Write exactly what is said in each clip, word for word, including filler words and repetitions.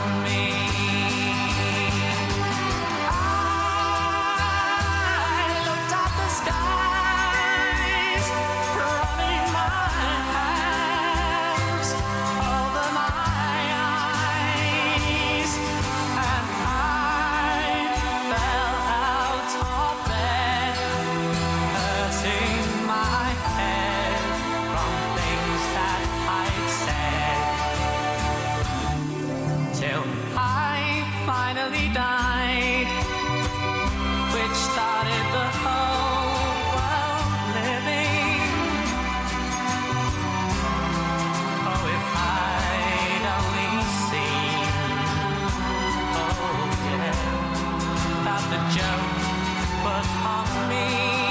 on me. I looked at the skies, running my hands over my eyes, and I fell out of bed, hurting my head from things that I'd said, till I finally died, which started the whole world living. Oh, if I'd only seen, oh yeah, that the joke was on me.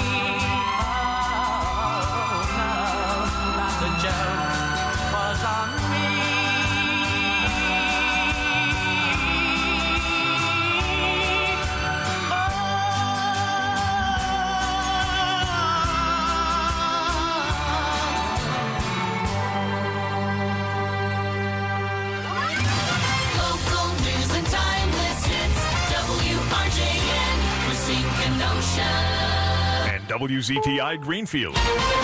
Oh no, that the joke was on me. Local news and timeless hits. W R J N, Racine Kenosha. And W Z T I Greenfield.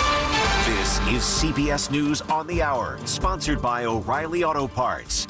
This is C B S News on the Hour, sponsored by O'Reilly Auto Parts.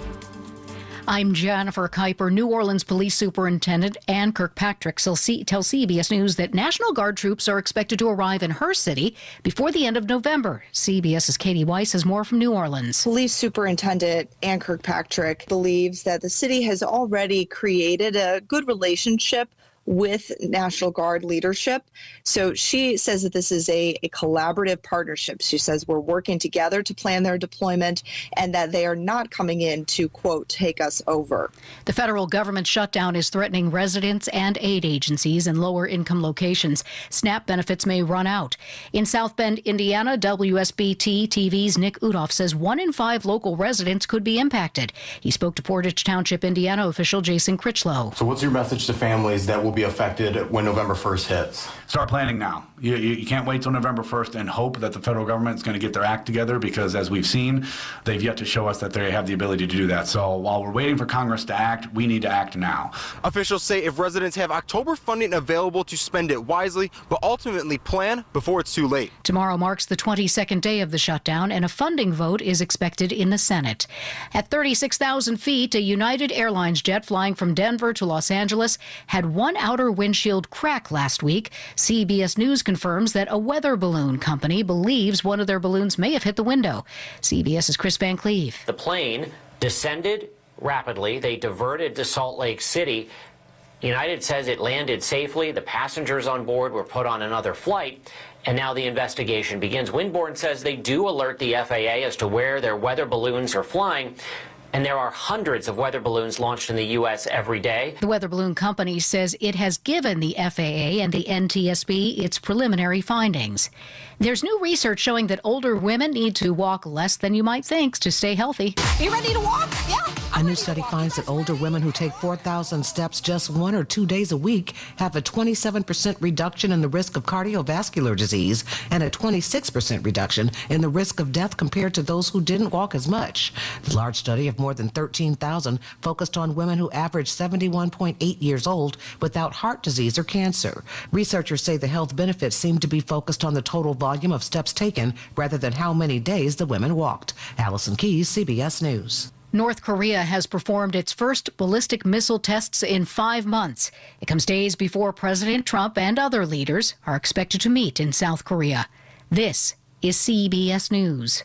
I'm Jennifer Kuiper. New Orleans Police Superintendent Ann Kirkpatrick tell C B S News that National Guard troops are expected to arrive in her city before the end of November. CBS's Katie Weiss has more from New Orleans. Police Superintendent Ann Kirkpatrick believes that the city has already created a good relationship with National Guard leadership. So she says that this is a, a collaborative partnership. She says we're working together to plan their deployment and that they are not coming in to, quote, take us over. The federal government shutdown is threatening residents and aid agencies in lower income locations. SNAP benefits may run out. In South Bend, Indiana, W S B T T V's Nick Udoff says one in five local residents could be impacted. He spoke to Portage Township, Indiana official Jason Critchlow. So what's your message to families that will be affected when November first hits? Start planning now. You, you, you can't wait till November first and hope that the federal government is going to get their act together, because as we've seen, they've yet to show us that they have the ability to do that. So while we're waiting for Congress to act, we need to act now. Officials say if residents have October funding available to spend it wisely, but ultimately plan before it's too late. Tomorrow marks the twenty-second day of the shutdown, and a funding vote is expected in the Senate. At thirty-six thousand feet, a United Airlines jet flying from Denver to Los Angeles had one outer windshield crack last week. C B S News confirms that a weather balloon company believes one of their balloons may have hit the window. CBS's Chris Van Cleve. The plane descended rapidly. They diverted to Salt Lake City. United says it landed safely. The passengers on board were put on another flight, and now the investigation begins. Windborne says they do alert the F A A as to where their weather balloons are flying, and there are hundreds of weather balloons launched in the U S every day. The weather balloon company says it has given the F A A and the N T S B its preliminary findings. There's new research showing that older women need to walk less than you might think to stay healthy. You ready to walk? Yeah. A new study finds that older women who take four thousand steps just one or two days a week have a twenty-seven percent reduction in the risk of cardiovascular disease and a twenty-six percent reduction in the risk of death compared to those who didn't walk as much. The large study of more than thirteen thousand focused on women who averaged seventy-one point eight years old without heart disease or cancer. Researchers say the health benefits seem to be focused on the total volume of steps taken rather than how many days the women walked. Allison Keyes, C B S News. North Korea has performed its first ballistic missile tests in five months. It comes days before President Trump and other leaders are expected to meet in South Korea. This is C B S News.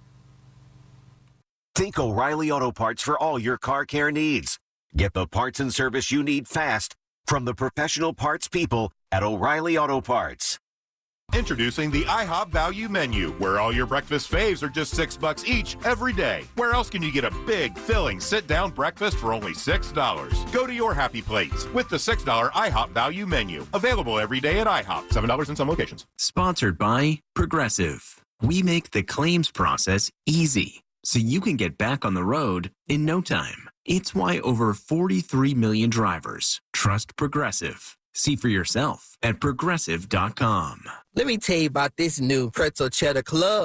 Think O'Reilly Auto Parts for all your car care needs. Get the parts and service you need fast from the professional parts people at O'Reilly Auto Parts. Introducing the IHOP Value Menu, where all your breakfast faves are just six bucks each every day. Where else can you get a big, filling, sit-down breakfast for only six dollars? Go to your happy plates with the six dollar IHOP Value Menu. Available every day at IHOP. seven dollars in some locations. Sponsored by Progressive. We make the claims process easy, so you can get back on the road in no time. It's why over forty-three million drivers trust Progressive. See for yourself at progressive dot com. Let me tell you about this new pretzel cheddar club.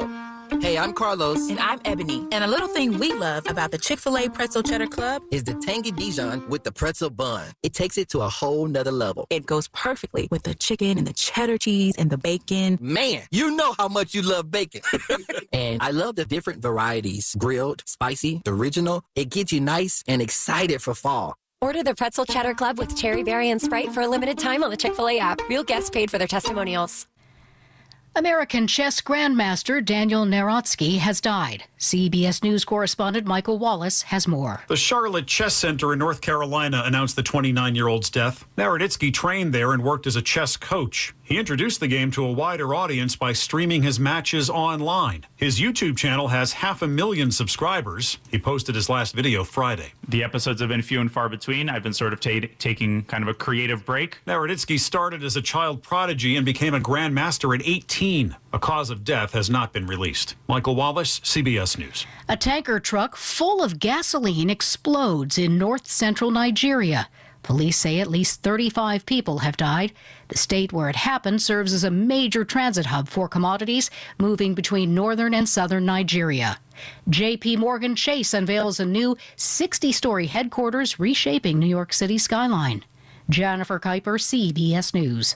Hey, I'm Carlos. And I'm Ebony. And a little thing we love about the Chick-fil-A Pretzel Cheddar Club is the tangy Dijon with the pretzel bun. It takes it to a whole nother level. It goes perfectly with the chicken and the cheddar cheese and the bacon. Man, you know how much you love bacon. And I love the different varieties. Grilled, spicy, original. It gets you nice and excited for fall. Order the Pretzel Cheddar Club with Cherry Berry and Sprite for a limited time on the Chick-fil-A app. Real guests paid for their testimonials. American chess grandmaster Daniel Narodsky has died. C B S News correspondent Michael Wallace has more. The Charlotte Chess Center in North Carolina announced the twenty-nine-year-old's death. Narodsky trained there and worked as a chess coach. He introduced the game to a wider audience by streaming his matches online. His YouTube channel has half a million subscribers. He posted his last video Friday. The episodes have been few and far between. I've been sort of t- taking kind of a creative break. Narodsky started as a child prodigy and became a grandmaster at eighteen. A cause of death has not been released. Michael Wallace, C B S News. A tanker truck full of gasoline explodes in north central Nigeria. Police say at least thirty-five people have died. The state where it happened serves as a major transit hub for commodities moving between northern and southern Nigeria. J P Morgan Chase unveils a new sixty-story headquarters reshaping New York City's skyline. Jennifer Kuiper, C B S News.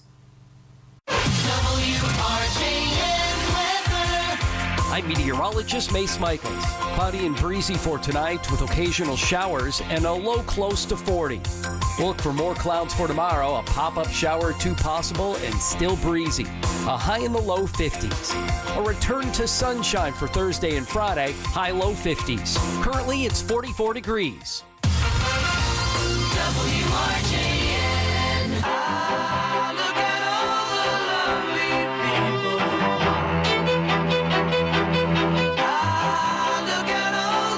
I'm meteorologist Mace Michaels. Cloudy and breezy for tonight with occasional showers and a low close to forty. Look for more clouds for tomorrow, a pop-up shower or two possible and still breezy. A high in the low fifties. A return to sunshine for Thursday and Friday, high low fifties. Currently it's forty-four degrees. W R J N. Ah, look at all the lovely people. Ah, look at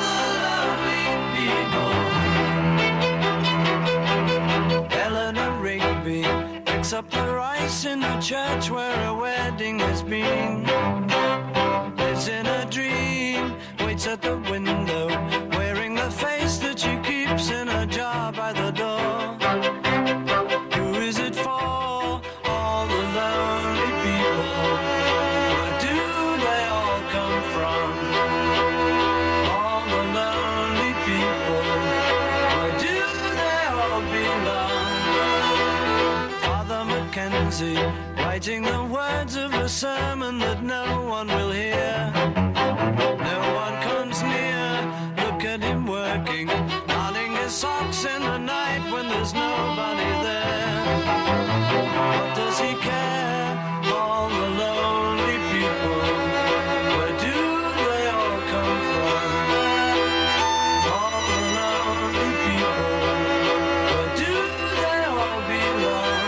all the lovely people. Eleanor Rigby picks up the rice in the church where a wedding has been. Lives in a dream, waits at the window, wearing the face that she keeps in a jar by the door. Who is it for? All the lonely people. Where do they all come from? All the lonely people. Where do they all belong? Father Mackenzie, writing the words of a sermon that no one will hear. No one comes near. Look at him working, darning his socks in the night when there's nobody there. What does he care? All the lonely people. Where do they all come from? All the lonely people. Where do they all belong?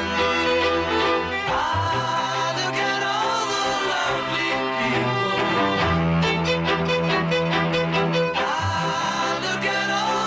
Ah, look at all the lonely people. Ah, look at all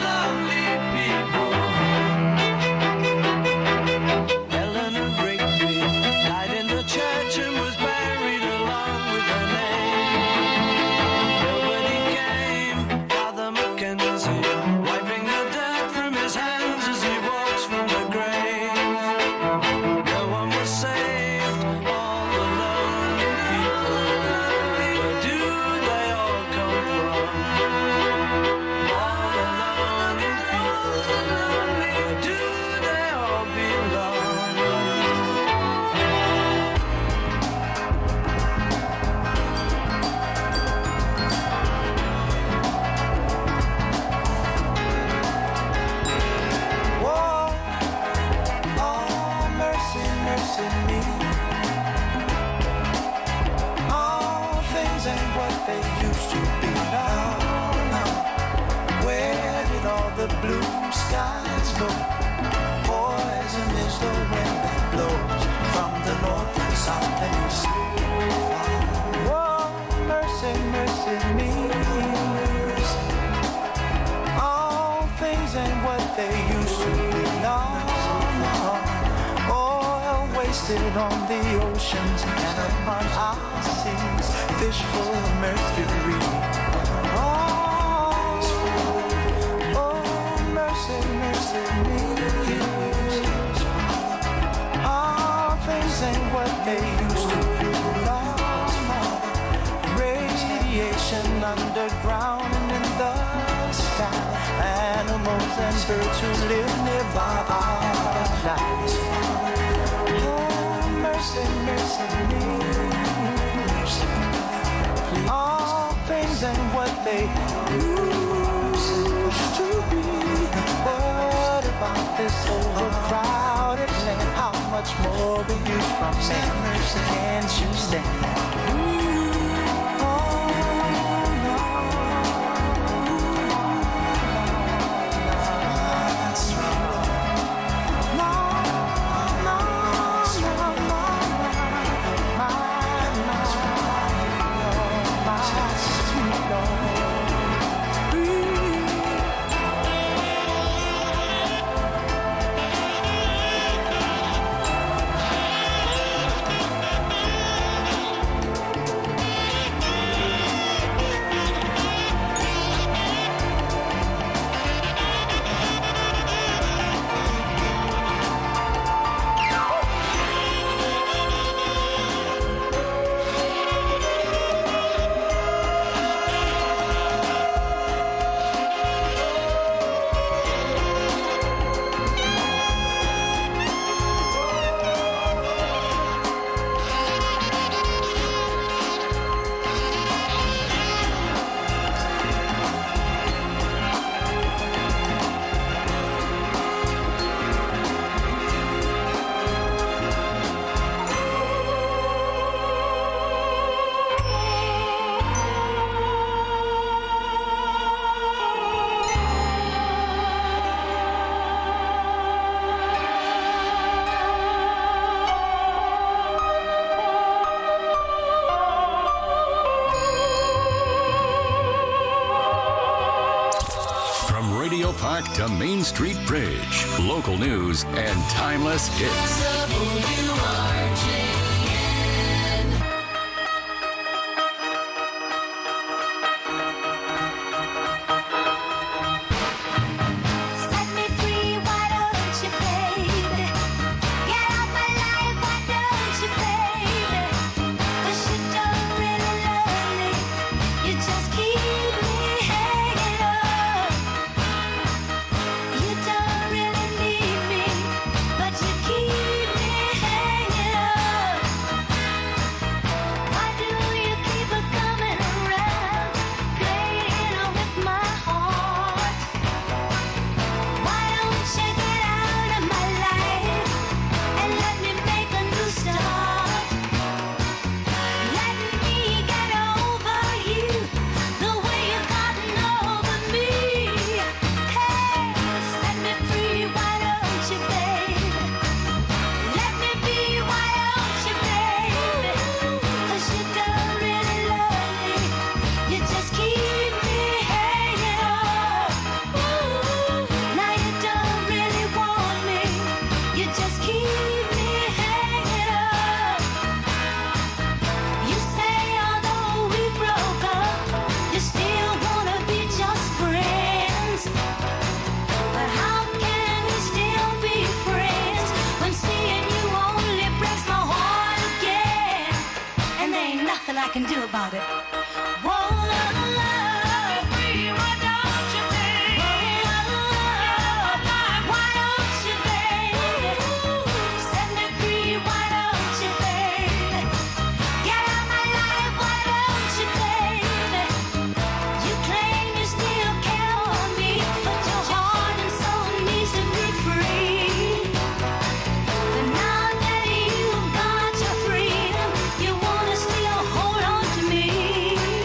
the lovely people. Eleanor Rigby died in the church and was buried along with her name. Nobody came. Father Mackenzie wiping the dirt from his hands as he walks from the grave. No one was saved. All the lonely people. Where do they all come from? All the lonely people. Where do they all belong? Whoa, oh, mercy, mercy me. All things ain't what they used to be now. now. Where did all the blue skies go? Poison is the wind that blows from the north and south and east. Whoa, mercy, mercy me. All things ain't what they used to be now. Oil wasted on the oceans and upon our seas, fish full of mercury. Oh, oh, mercy, mercy me. All things ain't what they used to be now. Raised ocean, underground, and in the sky. Animals and birds who live nearby are nice. Oh, mercy, mercy me. All things and what they used to be. What about this overcrowded land? How much more will you from me? Can't you stand? Park to Main Street Bridge. Local news and timeless hits. Can do about it. Me.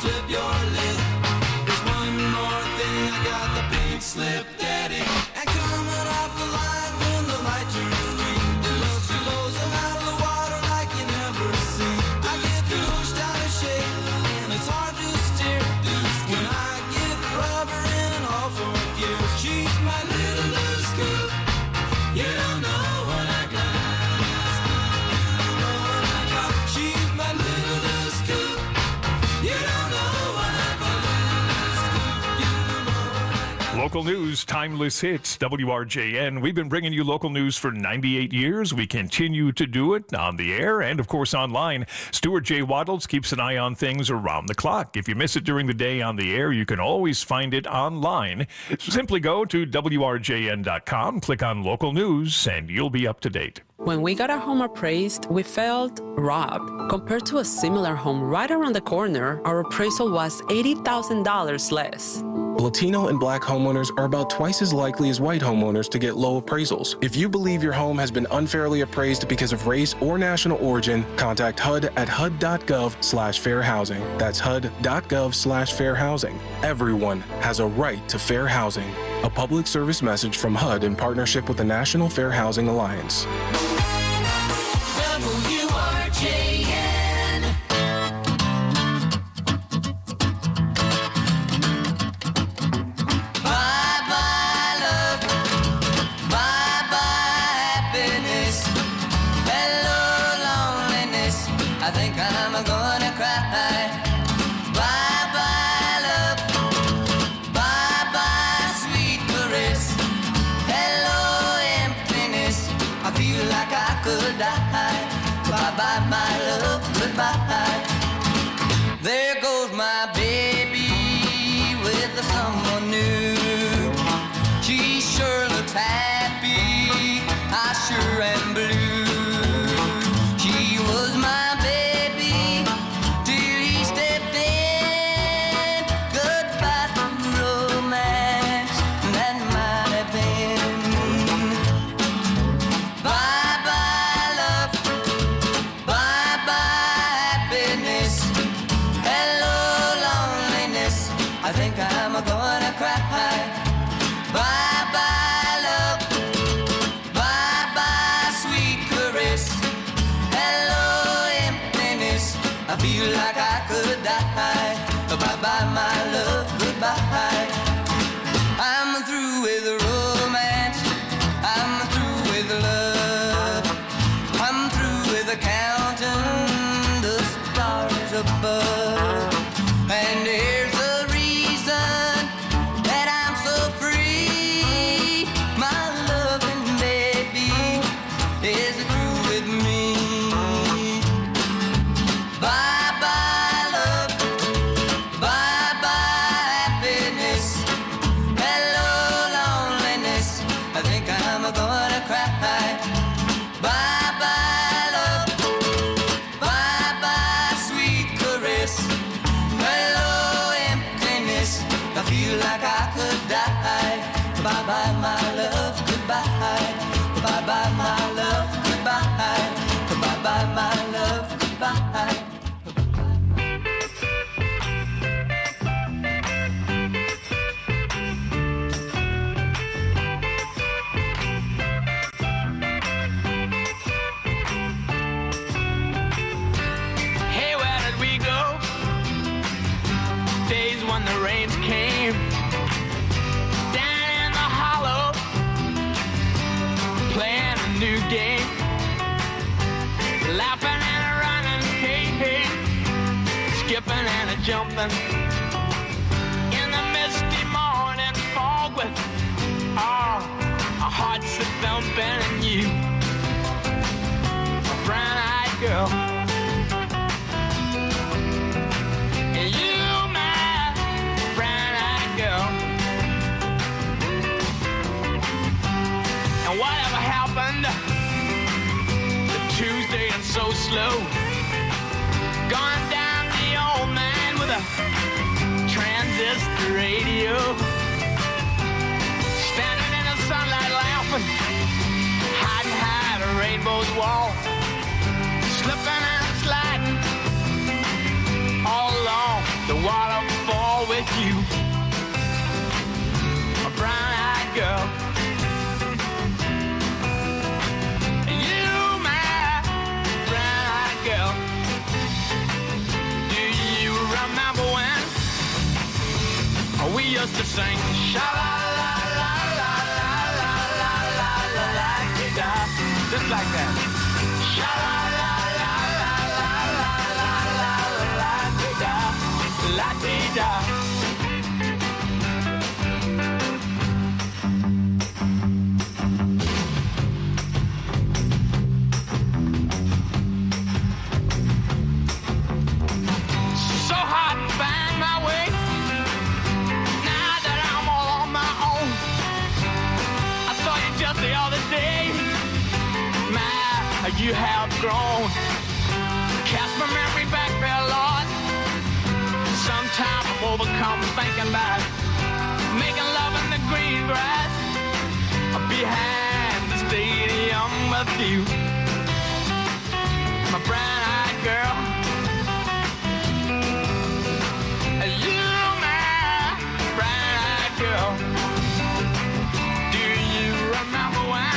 slip your lip. There's one more thing, I got the pink slip daddy. And coming off the line when the light turns green, the love she blows him out of the water like you never seen. I get pushed out of shape and it's hard to steer. When I get rubber in and all four gears, she's my little loose scoop. You don't know what I got. You don't know what I got. She's my little loose scoop. You don't know what I got. You don't know what I got. Local news, timeless hits, W R J N. We've been bringing you local news for ninety-eight years. We continue to do it on the air and, of course, online. Stuart J. Waddles keeps an eye on things around the clock. If you miss it during the day on the air, you can always find it online. Simply go to W R J N dot com, click on local news, and you'll be up to date. When we got our home appraised, we felt robbed. Compared to a similar home right around the corner, our appraisal was eighty thousand dollars less. Latino and Black homeowners are about twice as likely as white homeowners to get low appraisals. If you believe your home has been unfairly appraised because of race or national origin, contact H U D at H U D dot gov slash fair housing. That's H U D dot gov slash fair housing. Everyone has a right to fair housing. A public service message from H U D in partnership with the National Fair Housing Alliance. W R J N. Bye-bye love, bye-bye happiness, hello loneliness, I think I'm gonna cry. Bye-bye love, bye-bye sweet caress, hello emptiness, I feel like I could die. Bye-bye my love, goodbye. There goes my baby with someone new. She sure looks happy, I sure am blue. She was my baby till he stepped in. Goodbye to romance, that might have been. Bye-bye love, bye-bye happiness, hello loneliness, I think I'm gonna cry. Bye-bye love, bye-bye sweet caress, hello emptiness, I feel like I could die. Bye-bye my love, goodbye. I'm through with romance, I'm through with love, I'm through with counting the stars above. And here's the reason that I'm so free. My loving baby is through with me. Bye-bye love, bye-bye happiness, hello loneliness, I think I'm gonna cry. Bye-bye love, bye-bye sweet caress, hello emptiness, I feel like I could die. Bye-bye my love, goodbye. Bye-bye my love, goodbye. Bye-bye my love, goodbye. Hey, where did we go? Days when the rains came down in the hollow, playing a new game, laughing and a running, hey, hey, skipping and a jumping in the misty morning fog with oh, our hearts a thumping and you, a brown-eyed girl. You, my brown-eyed girl. And whatever happened to Tuesday and so slow, gone down the old man with a transistor radio, standing in the sunlight laughing, hiding high at a rainbow's wall, slipping and sliding all along the wire. used to sing sha la la la la la la la la la la da, just like that. Sha la la la la la la la la la da, la dee da. So hard to find my way. Now that I'm all on my own, I saw you just the other day. My, you have grown. Cast my memory back there, Lord. Sometimes I'm overcome thinking about making love in the green grass behind the stadium with you, my brown-eyed girl. You, my brown-eyed girl. Do you remember when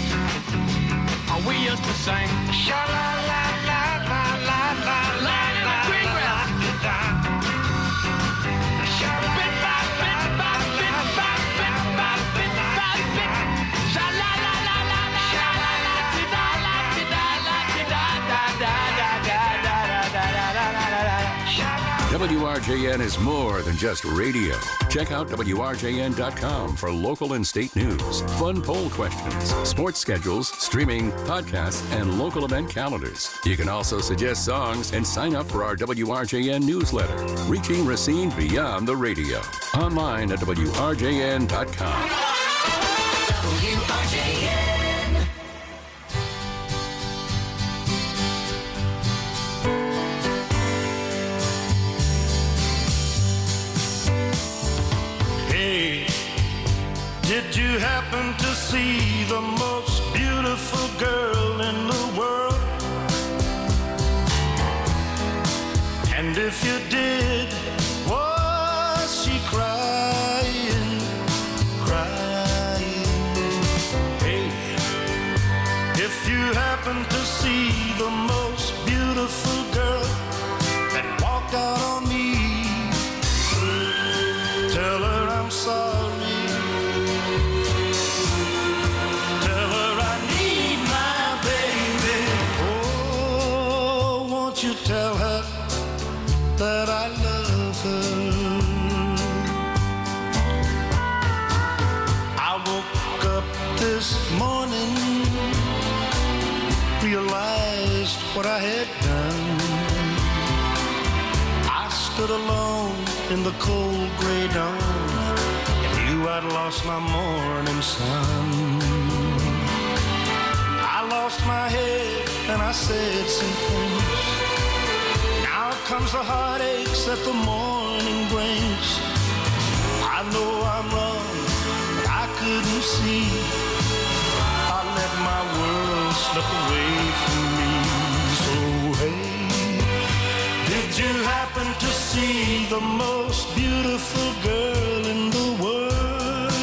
we used to sing sha la la la la la la la in the green grass? Bit by bit by bit by bit by bit by bit. Sha la la la la la la la la da la da la da da da da da da da da da da. W R J N is more than just radio. Check out W R J N dot com for local and state news, fun poll questions, sports schedules, streaming, podcasts, and local event calendars. You can also suggest songs and sign up for our W R J N newsletter, reaching Racine beyond the radio. Online at W R J N dot com. W R J N. Hey, did you happen to see the most beautiful girl in the world? And if you did, was she crying, crying? Hey, if you happen to see the most beautiful girl that walked out on me, tell her I'm sorry. Tell her I need my baby. Oh, won't you tell her that I love her? I woke up this morning, realized what I had done. I stood alone in the cold gray dawn and knew I'd lost my morning sun. I lost my head and I said some things. Now comes the heartaches that the morning brings. I know I'm wrong, but I couldn't see. I let my world slip away from me. So hey, did you happen to see the most beautiful girl in the world?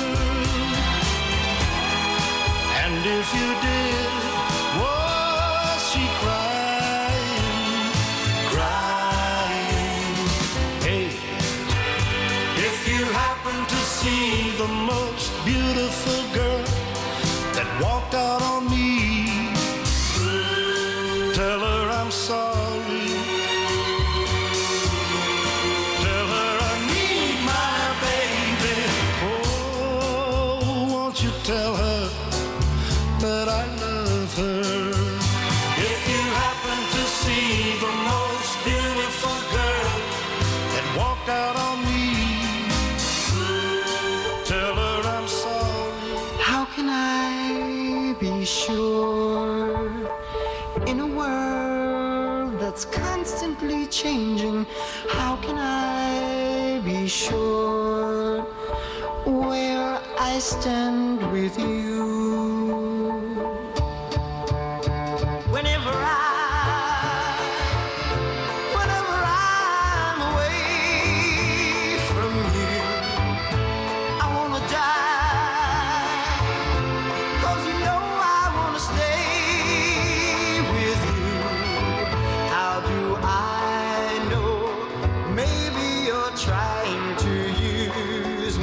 And if you did, was she crying, crying? Hey, if you happen to see the most beautiful girl that walked out on me, tell her I'm sorry. Tell her I need my baby. Oh, won't you tell her that I love her? If you happen to see the most beautiful girl that walked out on me, tell her I'm sorry. How can I be sure in a world that's constantly changing? How can I be sure where I stand with you? Whenever I, whenever I'm away from you, I wanna die, 'cause you know I wanna stay with you. How do I know? Maybe you're trying to use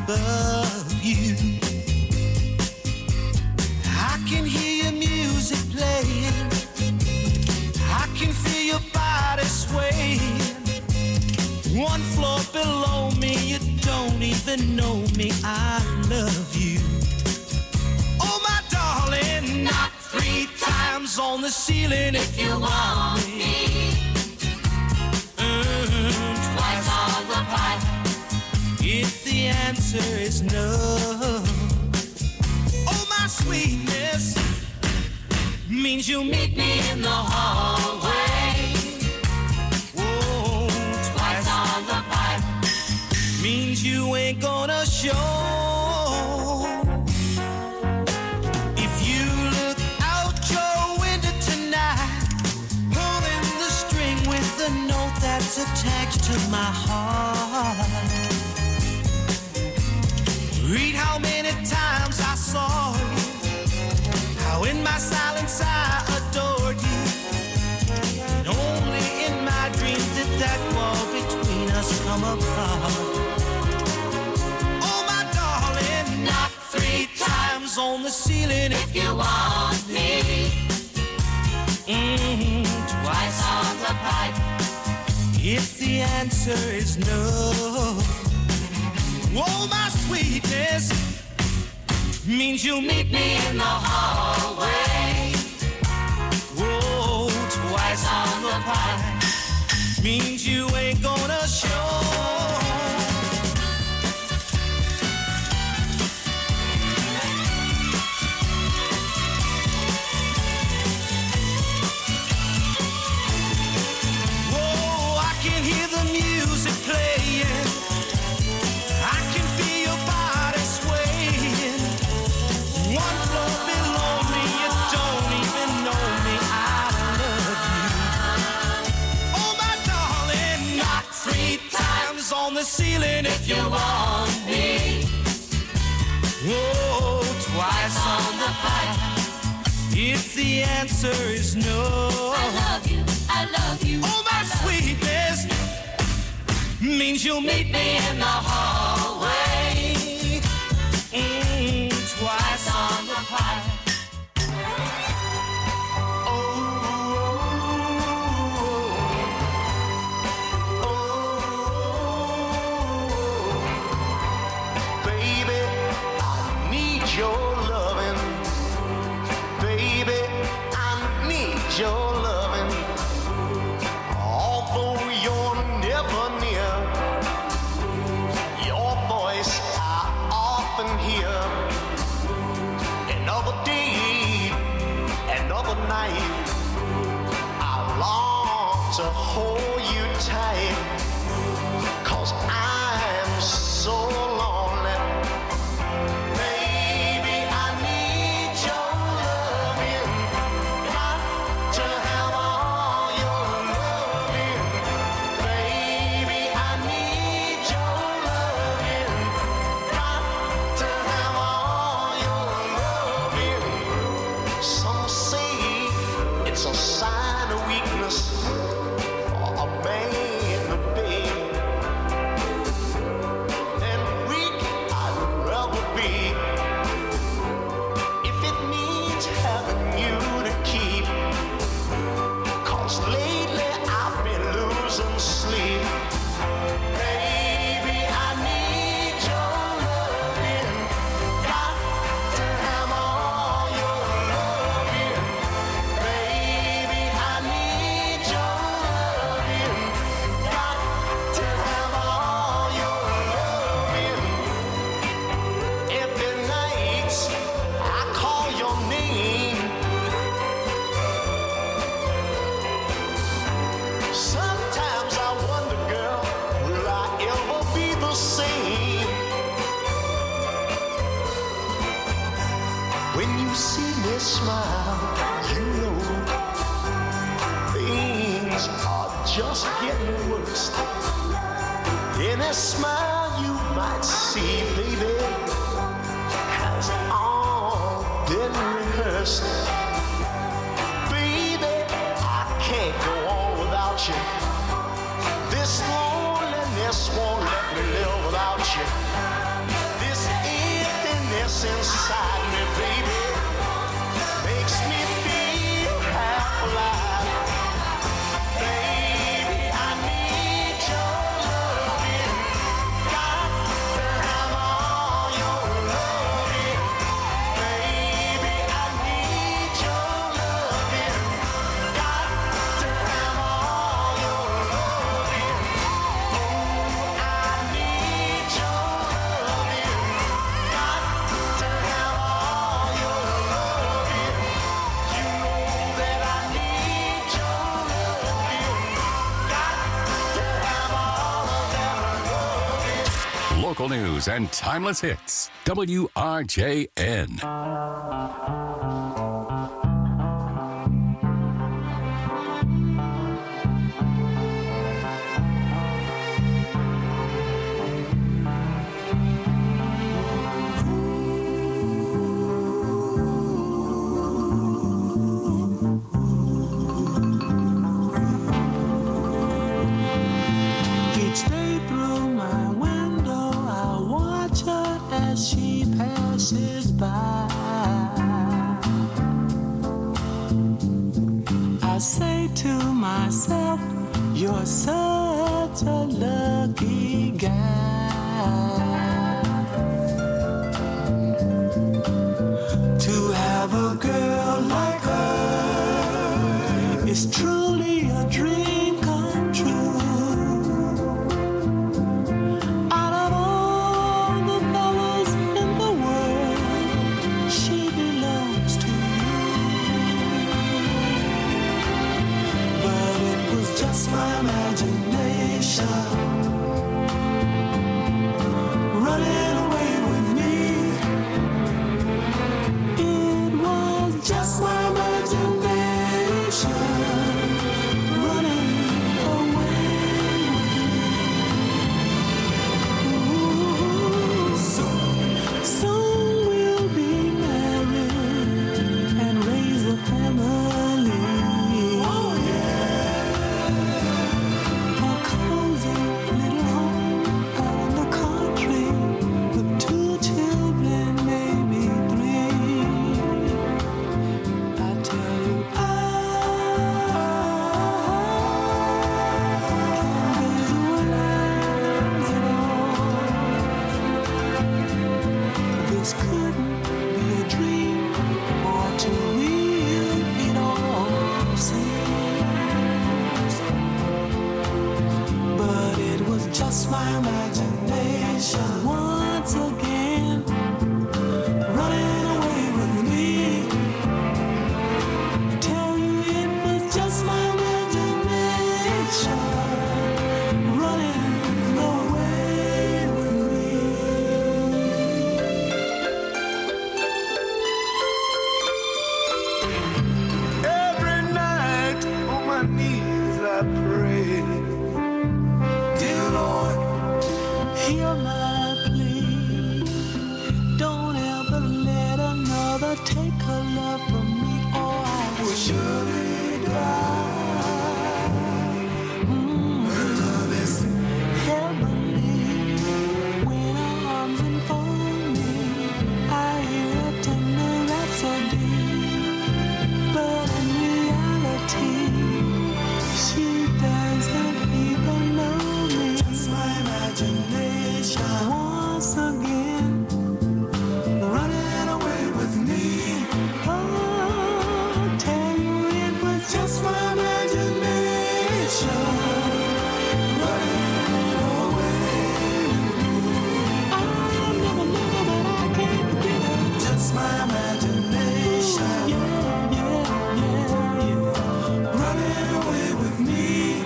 above you. I can hear your music playing. I can feel your body swaying. One floor below me, you don't even know me. I love you. Oh, my darling, knock three times on the ceiling if you want me. Mm, twice on the pipe if the answer is no. Oh, my sweetness means you'll meet me in the hallway. Whoa, twice on the pipe means you ain't gonna show. If you look out your window tonight, pulling the string with the note that's attached to my heart. Read how many times I saw you, how in my silence I adored you, and only in my dreams did that wall between us come apart. Oh, my darling, knock three times on the ceiling if you want me. Mm-hmm, twice on the pipe if the answer is no. Oh, my sweetness means you'll meet me in the hallway. Whoa, twice on the pipe means you ain't gonna show. Whoa, I can hear the music playing. I can feel your body swaying. One floor below me, you don't even know me. I love you. Oh, my darling, knock three times on the ceiling if you want me. Whoa, twice on the pipe if the answer is no. I love you, I love you. Oh, my sweetness means you'll meet me in the hallway. Mm, twice on the pipe. Baby, I need your loving. Baby, I need your loving. Although you're never near, your voice I often hear. Another day, another night, I long to hold you tight. 'Cause I'm so lonely. Baby, I need your loving. Got to have all your loving. Baby, I need your loving. Got to have all your loving. Some say it's a sign of weakness for a man to beg. And weak I'd rather be if it means having you to keep. 'Cause lately I've been losing sleep. Baby, I need your loving. Got to have all your loving. Baby, I need your loving. Got to have all your loving. Every night I call your name. Sometimes I wonder, girl, will I ever be the same? When you see me smile, you know things are just getting worse. In a smile you might see, baby, has all been rehearsed. Baby, I can't go on without you. This loneliness won't let me live without you. local news and timeless hits. W R J N. Each day through my window, I watch her as she passes by. I say to myself, you're such a lucky guy. To have a girl like her is truly a dream come true. Out of all the fellas in the world, she belongs to you. But it was just my imagination running away with me. It was just my imagination running away with me. Ooh, soon, soon we'll be married and raise a family. Oh yeah, a cozy little home out in the country with two children, maybe three. I tell you, this couldn't be a dream or too real it all seems. But it was just my imagination once again running away with me. I tell you it was just my imagination running away with me. Every night on my knees I pray, dear Lord, hear my plea. Don't ever let another take her love from me, or I will surely die. Mm. Her love is heavenly. When her arms enfold me, I hear a tender rhapsody. But in reality, she doesn't even know me. Just my imagination once again running away with me. Oh, tell you it was just my imagination running away with me. I never knew, but I can't get it. Just my imagination. Yeah, yeah, yeah, yeah. Running away with me.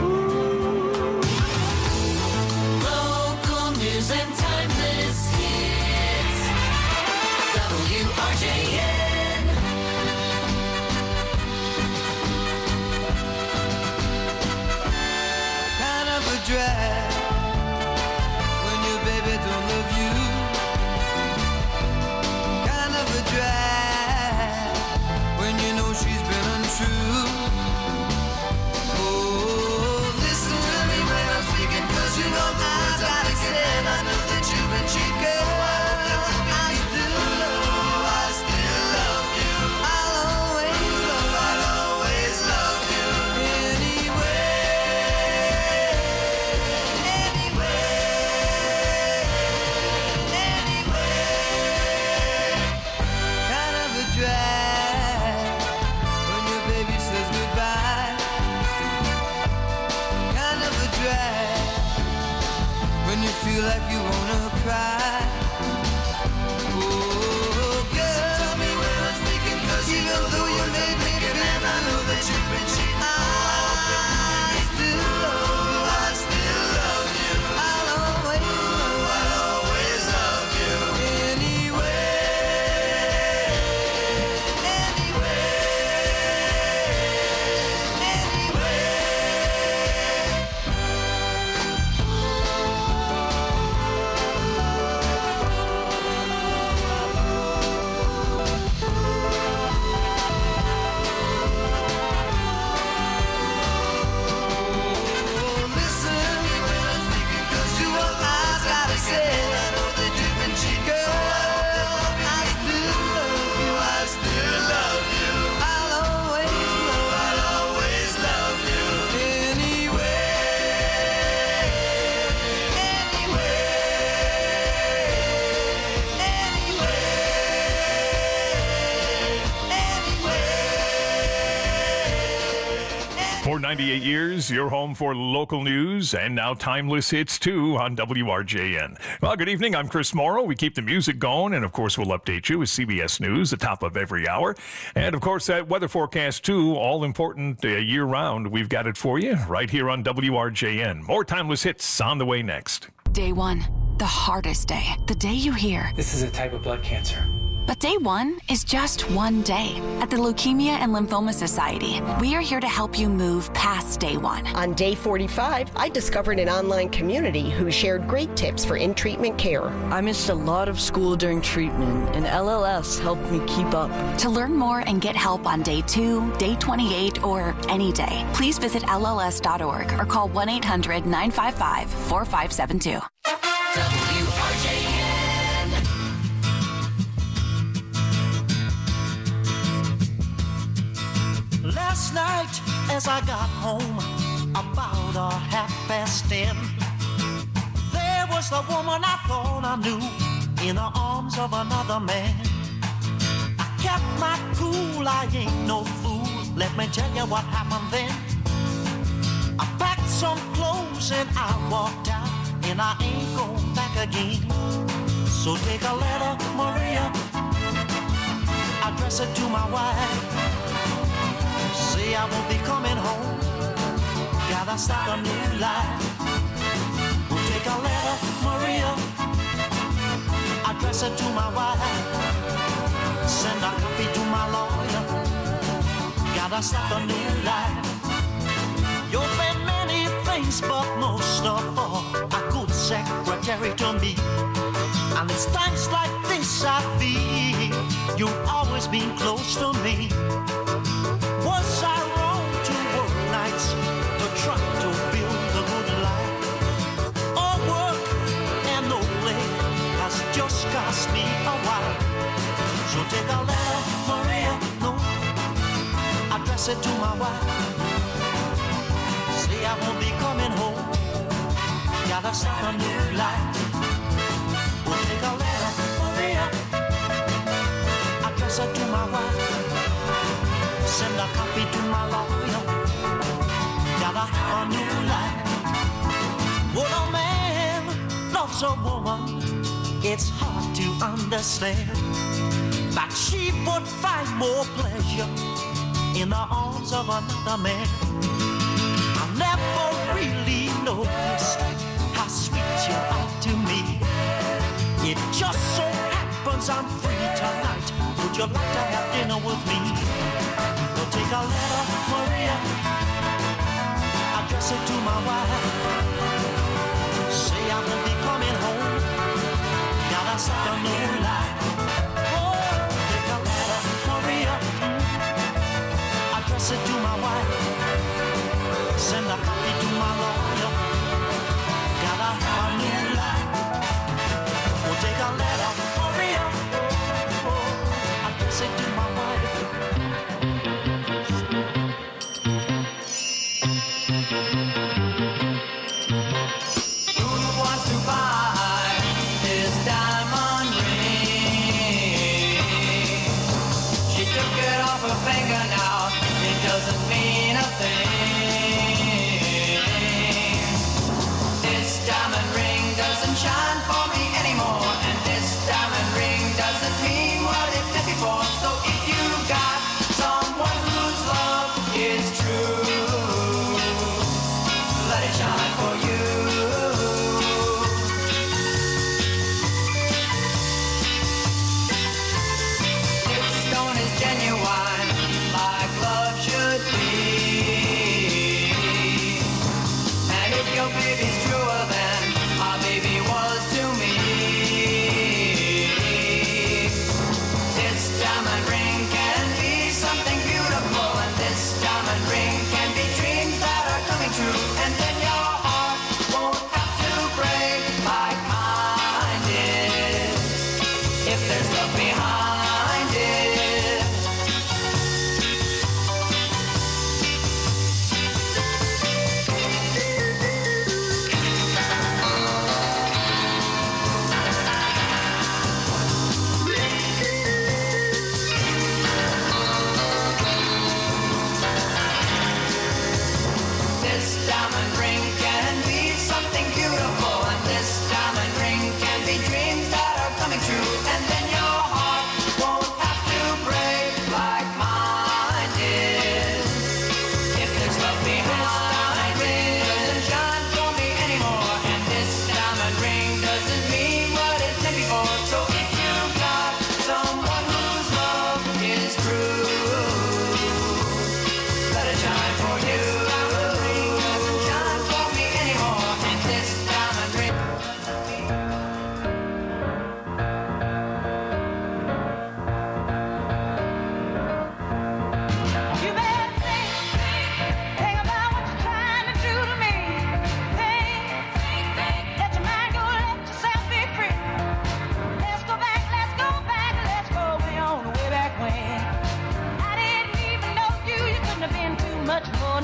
Local news and timeless hits. W R J N. Kind of a drag when your baby don't love you. Kind of a drag when you know she's been untrue. Oh, listen to me when I'm speaking, 'cause you know the words I'm thinking, and I know that you've been cheated. I still love, I still For ninety-eight years, your home for local news and now timeless hits too on W R J N. Well, good evening. I'm Chris Morrow. We keep the music going, and of course, we'll update you with C B S News at the top of every hour. And of course, that weather forecast too, all important uh, year round. We've got it for you right here on W R J N. More timeless hits on the way next. Day one, the hardest day. The day you hear, this is a type of blood cancer. But day one is just one day. At the Leukemia and Lymphoma Society, we are here to help you move past day one. On day forty-five, I discovered an online community who shared great tips for in-treatment care. I missed a lot of school during treatment, and L L S helped me keep up. To learn more and get help on day two, day twenty-eight, or any day, please visit L L S dot org or call one eight hundred nine five five four five seven two. W R J N. Last night, as I got home, about a half past ten, there was the woman I thought I knew in the arms of another man. I kept my cool, I ain't no fool. Let me tell you what happened then. I packed some clothes and I walked out, and I ain't going back again. So take a letter, Maria, address it to my wife. Say I won't be coming home, gotta start a new life. We'll take a letter, Maria, address it to my wife. Send a copy to my lawyer, gotta start a new life. You've been many things, but most of all, a good secretary to me. And it's times like this I feel you've always been close to me. Was I wrong to work nights to try to build a good life? All work and no play has just cost me a while. So take a letter, Maria, no, address it to my wife. Say I won't be coming home, gotta start a new life. We'll take a letter, Maria, address it to my wife. Send a copy to my lawyer, gotta have a new life. When a man loves a woman, it's hard to understand that she would find more pleasure in the arms of another man. I never really noticed how sweet you are to me. It just so happens I'm free tonight. Would you like to have dinner with me? Take a letter, Maria, address it to my wife. Say I won't be coming home, gotta start a new life. Oh, take a letter, Maria, address it to my wife. Send a copy to my lawyer, gotta have a new life. Oh, take a letter, Maria, oh, address it to my wife. Shine for me anymore, and this diamond ring doesn't mean what it did before. So if you got someone whose love is true, let it shine for you. This stone is genuine, like love should be. And if your baby's truer than my baby was to me, this diamond ring can be something beautiful, and this diamond ring can be dreams that are coming true, and then your heart won't have to break like mine did, if there's love behind it.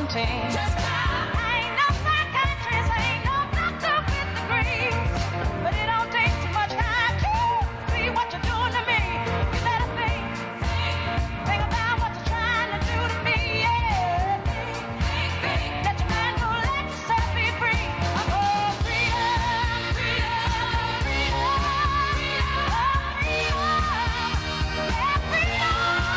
seventeen. I ain't no psychiatrist, I ain't no doctor with degrees, but it don't take too much time to see what you're doing to me. You better think, think about what you're trying to do to me, yeah. Let your mind go, let yourself be free. Oh, freedom, freedom, freedom, oh, freedom, yeah, freedom.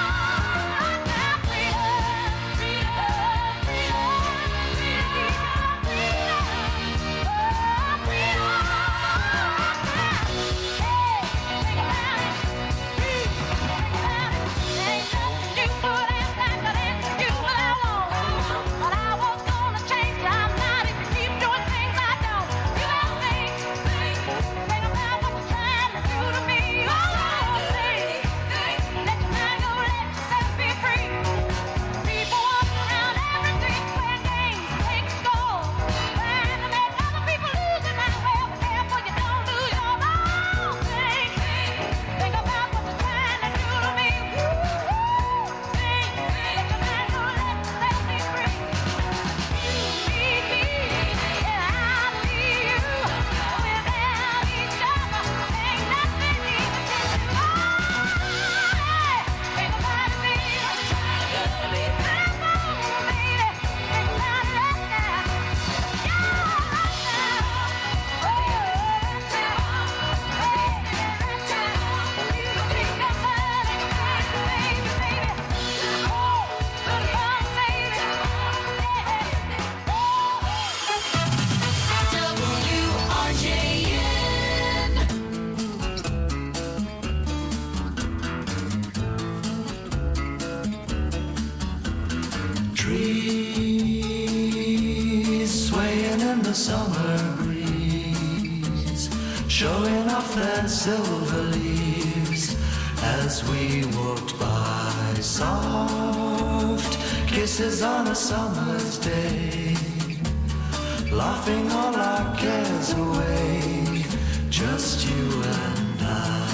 Trees swaying in the summer breeze, showing off their silver leaves as we walked by. Soft kisses on a summer's day, laughing all our cares away, just you and I.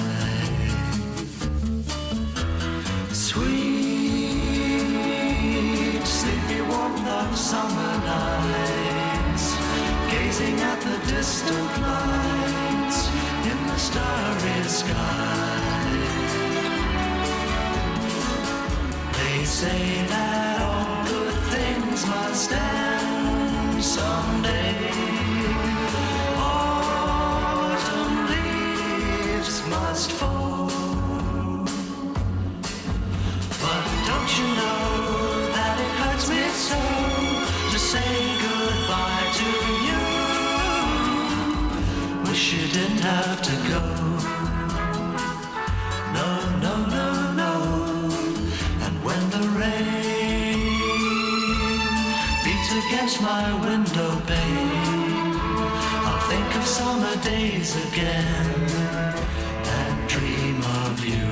Sweet, sleepy warmth of summer nights, gazing at the distant lights in the starry sky. They say that all good things must end someday. Autumn leaves must fall. But don't you know that it hurts me so to say goodbye to you? Wish you didn't have to go. No, no, no, no. And when the rain beats against my window pane, I'll think of summer days again and dream of you.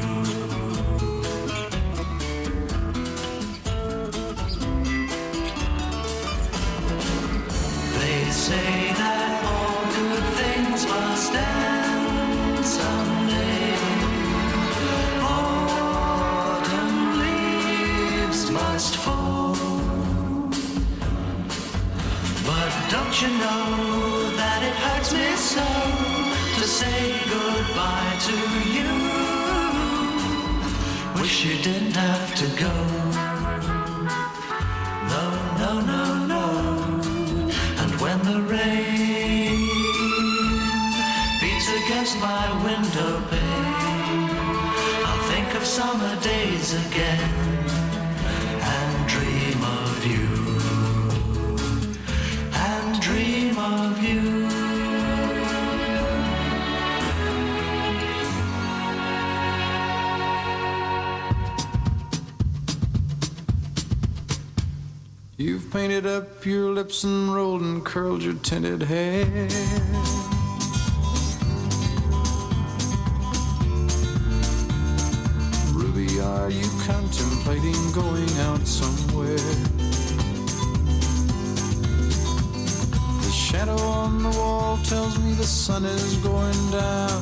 They say that all good things must end someday. Autumn leaves must fall. But don't you know that it hurts me so to say goodbye to you? Wish you didn't have to go. No, no, no, no. And when the rain beats against my window pane, I'll think of summer days again and dream of you. And dream of you. You've painted up your lips and rolled and curled your tinted hair. Ruby, are you contemplating going out somewhere? The shadow on the wall tells me the sun is going down.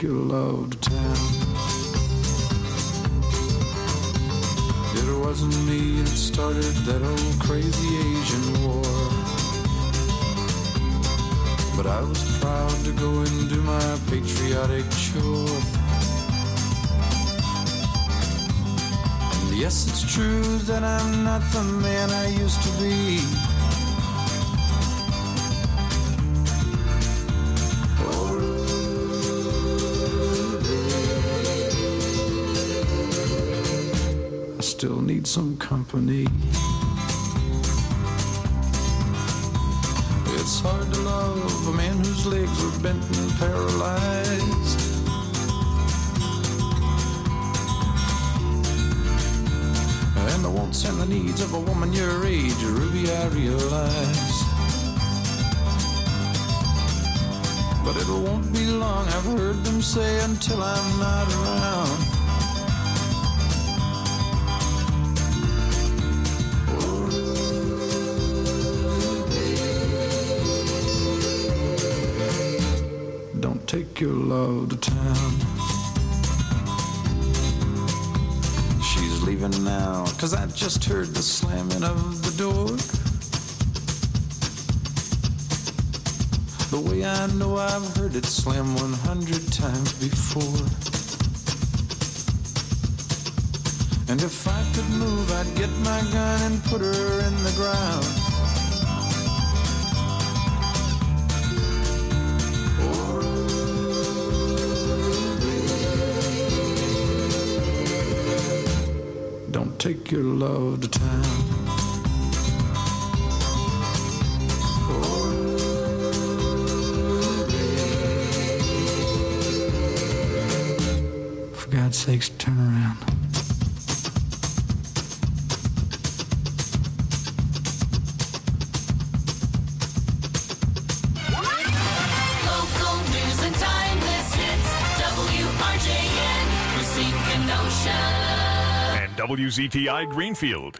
your love to town. It wasn't me that started that old crazy Asian war, but I was proud to go and do my patriotic chore. And yes, it's true that I'm not the man I used to be. I still need some company. It's hard to love a man whose legs are bent and paralyzed. And the wants and the needs of a woman your age, Ruby, I realize. But it won't be long, I've heard them say, until I'm not around. Don't take your love to town. She's leaving now, 'cause I just heard the slamming of the door. The way I know I've heard it slam one hundred times before. And if I could move, I'd get my gun and put her in the ground. Don't take your love to town. For God's sakes, turn around. Local news and timeless hits. W R J N, Racine Kenosha. And W Z T I Greenfield.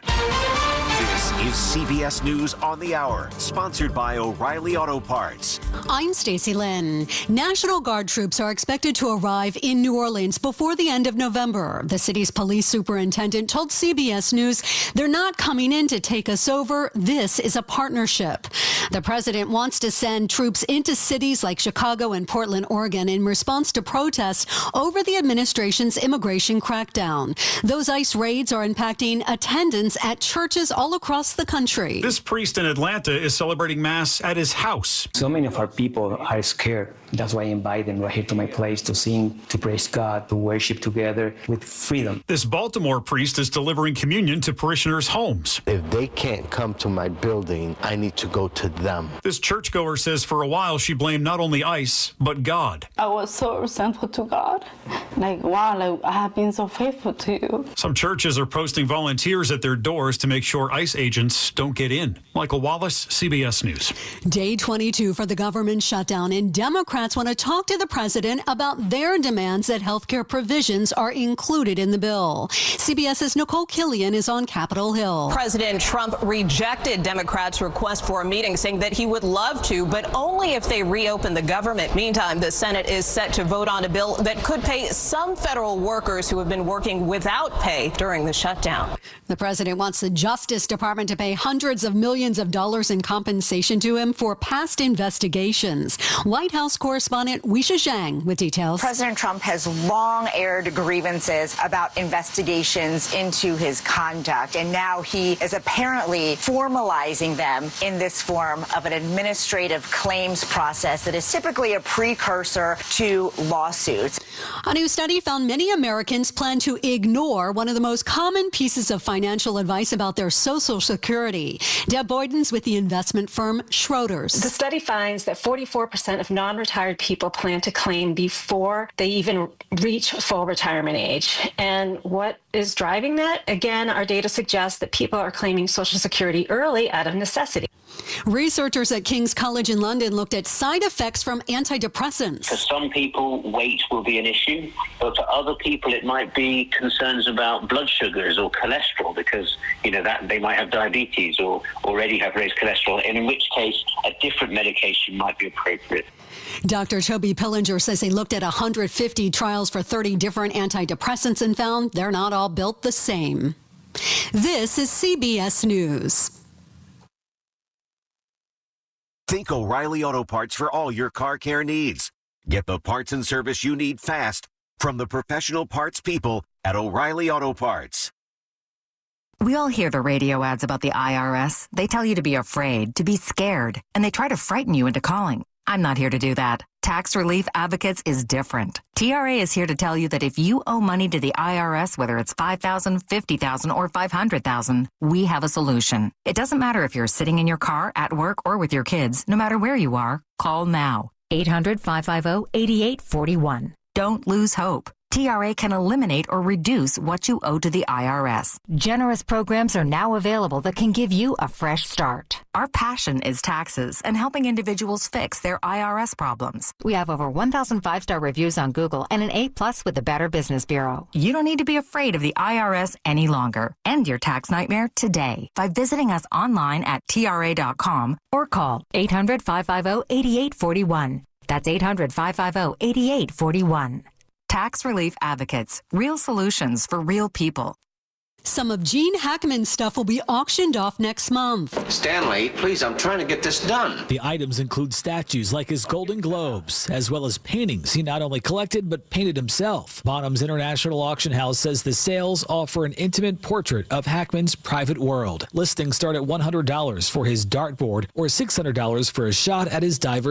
This is C B S News on the Hour, sponsored by O'Reilly Auto Parts. I'm Stacey Lynn. National Guard troops are expected to arrive in New Orleans before the end of November. The city's police superintendent told C B S News they're not coming in to take us over. This is a partnership. The president wants to send troops into cities like Chicago and Portland, Oregon, in response to protests over the administration's immigration crackdown. Those ICE raids are impacting attendance at churches all across the country. This priest in Atlanta is celebrating Mass at his house. So many of our people are scared. That's why I invite them right here to my place to sing, to praise God, to worship together with freedom. This Baltimore priest is delivering communion to parishioners' homes. If they can't come to my building, I need to go to them. This churchgoer says for a while she blamed not only ICE, but God. I was so resentful to God. Like, wow, like, I have been so faithful to you. Some churches are posting volunteers at their doors to make sure ICE agents don't get in. Michael Wallace, C B S News. Day twenty-two for the government shutdown, and Democrats want to talk to the president about their demands that health care provisions are included in the bill. CBS's Nicole Killian is on Capitol Hill. President Trump rejected Democrats' request for a meeting, saying that he would love to, but only if they reopen the government. Meantime, the Senate is set to vote on a bill that could pay some federal workers who have been working without pay during the shutdown. The president wants the Justice Department to pay hundreds of millions of dollars in compensation to him for past investigations. White House correspondent Weisha Zhang with details. President Trump has long aired grievances about investigations into his conduct, and now he is apparently formalizing them in this form of an administrative claims process that is typically a precursor to lawsuits. A new study found many Americans plan to ignore one of the most common pieces of financial advice about their Social Security. Deb Boydens with the investment firm Schroders. The study finds that forty-four percent of non-retired people plan to claim before they even reach full retirement age. And what is driving that? Again, our data suggests that people are claiming Social Security early out of necessity. Researchers at King's College in London looked at side effects from antidepressants. For some people, weight will be an issue, but for other people, it might be concerns about blood sugars or cholesterol because, you know, that they might have diabetes or already have raised cholesterol, and in which case a different medication might be appropriate. Doctor Toby Pillinger says they looked at one hundred fifty trials for thirty different antidepressants and found they're not all built the same. This is C B S News. Think O'Reilly Auto Parts for all your car care needs. Get the parts and service you need fast from the professional parts people at O'Reilly Auto Parts. We all hear the radio ads about the I R S. They tell you to be afraid, to be scared, and they try to frighten you into calling. I'm not here to do that. Tax Relief Advocates is different. T R A is here to tell you that if you owe money to the I R S, whether it's five thousand dollars, fifty thousand dollars, or five hundred thousand dollars, we have a solution. It doesn't matter if you're sitting in your car, at work, or with your kids. No matter where you are, call now. eight hundred, five five zero, eight eight four one. Don't lose hope. T R A can eliminate or reduce what you owe to the I R S. Generous programs are now available that can give you a fresh start. Our passion is taxes and helping individuals fix their I R S problems. We have over one thousand five-star reviews on Google and an A plus with the Better Business Bureau. You don't need to be afraid of the I R S any longer. End your tax nightmare today by visiting us online at T R A dot com or call eight hundred, five five zero, eight eight four one. That's eight hundred, five five zero, eight eight four one. Tax Relief Advocates. Real solutions for real people. Some of Gene Hackman's stuff will be auctioned off next month. Stanley, please, I'm trying to get this done. The items include statues like his Golden Globes, as well as paintings he not only collected, but painted himself. Bonham's International Auction House says the sales offer an intimate portrait of Hackman's private world. Listings start at one hundred dollars for his dartboard or six hundred dollars for a shot at his diver